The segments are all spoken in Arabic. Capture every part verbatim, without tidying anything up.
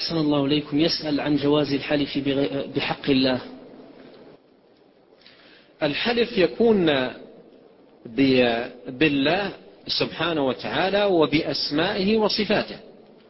أحسن الله إليكم. يسأل عن جواز الحلف بحق الله. الحلف يكون بالله سبحانه وتعالى وبأسمائه وصفاته،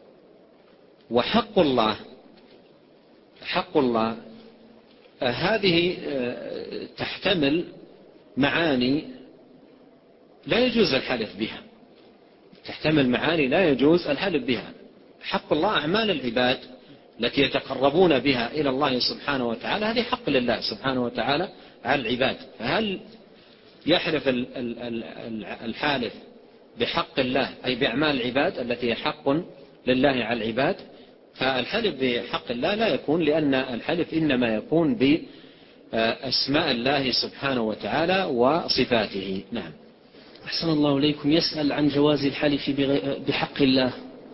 وحق الله حق الله هذه تحتمل معاني لا يجوز الحلف بها تحتمل معاني لا يجوز الحلف بها. حق الله أعمال العباد التي يتقربون بها إلى الله سبحانه وتعالى، هذه حق لله سبحانه وتعالى على العباد. فهل يحلف الحالف بحق الله أي بأعمال العباد التي هي حق لله على العباد؟ فالحلف بحق الله لا يكون، لأن الحلف إنما يكون بأسماء الله سبحانه وتعالى وصفاته. نعم. أحسن الله إليكم. يسأل عن جواز الحلف بحق الله.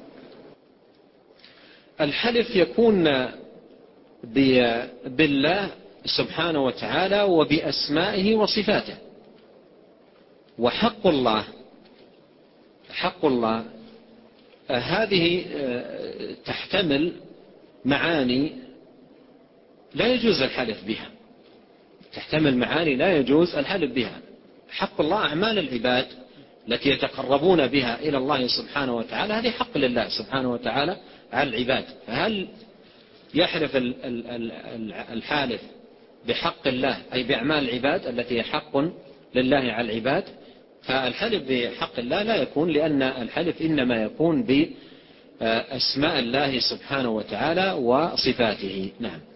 الحلف يكون بالله سبحانه وتعالى وبأسمائه وصفاته، وحق الله حق الله هذه تحتمل معاني لا يجوز الحلف بها تحتمل معاني لا يجوز الحلف بها. حق الله أعمال العباد التي يتقربون بها إلى الله سبحانه وتعالى، هذه حق لله سبحانه وتعالى على العباد. فهل يحلف الحالف بحق الله أي بأعمال العباد التي هي حق لله على العباد؟ فالحلف بحق الله لا يكون، لأن الحلف إنما يكون بأسماء الله سبحانه وتعالى وصفاته. نعم.